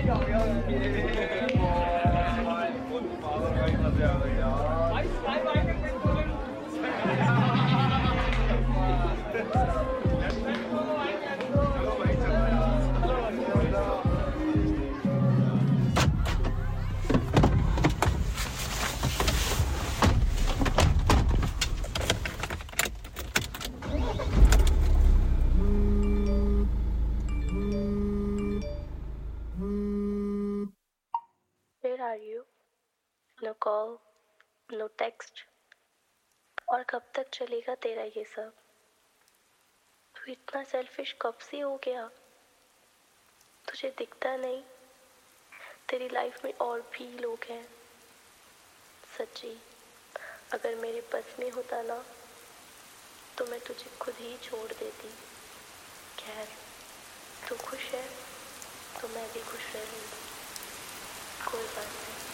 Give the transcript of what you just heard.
Where are you? No call, no text. और कब तक चलेगा तेरा ये सब? तू इतना सेल्फिश कब से हो गया? तुझे दिखता नहीं तेरी लाइफ में और भी लोग हैं। सच्ची, अगर मेरे बस में होता ना तो मैं तुझे खुद ही छोड़ देती। खैर, तू खुश है तो मैं भी खुश रहूंगी। कोई बात नहीं।